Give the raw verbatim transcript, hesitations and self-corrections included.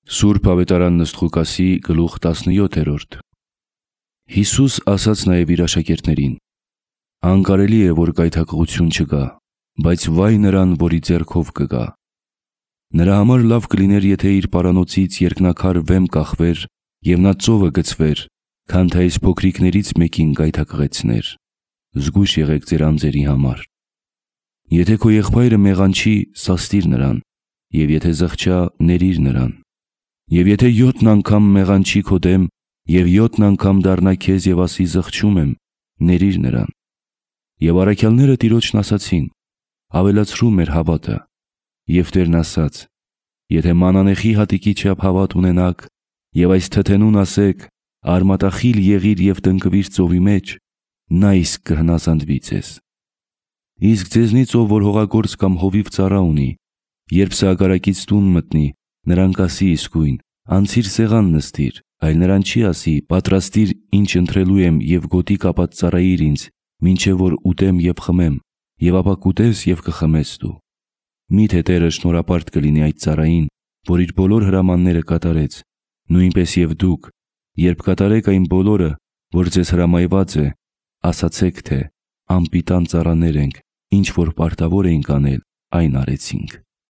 Սուրբ ավետարան Նըստղուկասի գլուխ տասնյոթերորդ Հիսուս ասաց նաև իր աշակերտներին. Անկարելի է, որ գայթակղություն չկա, բայց վայ նրան, որի ձեռքով կգա։ Նրա համար լավ կլիներ, եթե իր պարանոցից երկնաքար վեմ կախվեր և նա ծովը գցվեր, քան թե այս փոքրիկներից մեկին գայթակղեցներ։ Զգույշ եղեք ձեր անձերի համար։ Եթե քո եղբայրը մեղանչի, սաստիր նրան, և եթե զղջա, ներիր նրան։ Եվ եթե յոթն անգամ մեղանչի քո դեմ, և յոթն անգամ դառնա քեզ և ասի զղջում եմ, ներիր նրան։ Եվ առաքյալները Տիրոջն ասացին. ավելացրու մեր հավատը։ Եվ Տերն ասաց. եթե մանանեխի հատիկի չափ հավատ ունենաք, և այս թթենուն ասեք, արմատախիլ եղիր և տնկվիր ծովի մեջ, նա իսկ կհնազանդվի ձեզ։ Իսկ ձեզնից ով որ հողագործ կամ հովիվ ծառա ունի, երբ սա ագարակից տուն մտնի, նրան կասի իսկույն. անցիր սեղան նստիր, այլ նրան չի ասի. պատրաստիր, ինչ ընտրելու եմ և գոտի կապած ծառայիր ինձ, մինչև որ ուտեմ և խմեմ, և ապա կուտես և կխմես դու։ Մի՞թե Տերը շնորհապարտ կլինի այդ ծառային, որ իր բոլոր հրամանները կատարեց, նույնպես և դուք, երբ կատարեք այն բոլորը, որ ձեզ հրամայված է, ասացեք թե. անպիտան ծառաներ ենք, ինչ որ պարտավոր էինք անել, այն արեցինք։